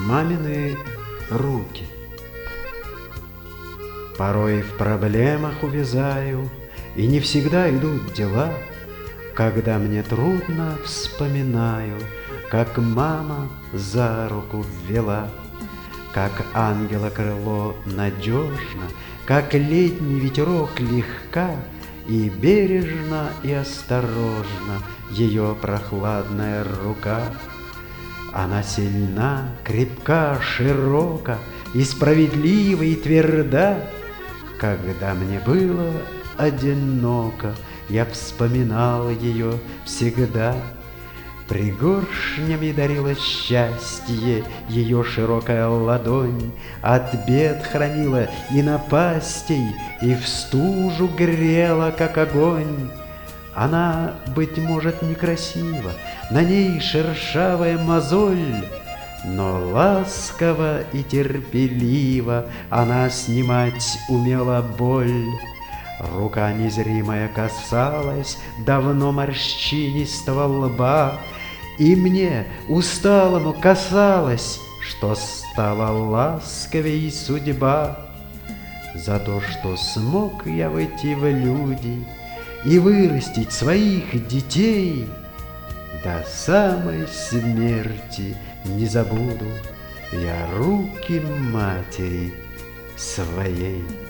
Мамины руки. Порой в проблемах увязаю, и не всегда идут дела. Когда мне трудно, вспоминаю, как мама за руку ввела, как ангела крыло надежно, как летний ветерок легка, и бережно и осторожно ее прохладная рука. Она сильна, крепка, широка, и справедлива, и тверда. Когда мне было одиноко, я вспоминал ее всегда. Пригоршнями дарила счастье ее широкая ладонь, от бед хранила и напастей, и в стужу грела, как огонь. Она, быть может, некрасива, на ней шершавая мозоль, но ласково и терпеливо она снимать умела боль. Рука незримая касалась давно морщинистого лба, и мне, усталому, казалось, что стала ласковей судьба. За то, что смог я выйти в люди и вырастить своих детей, до самой смерти не забуду я руки матери своей.